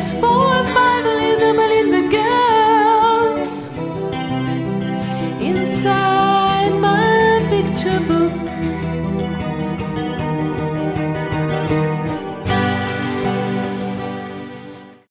There's 4 or 5 Melinda, Melinda girls inside my picture book.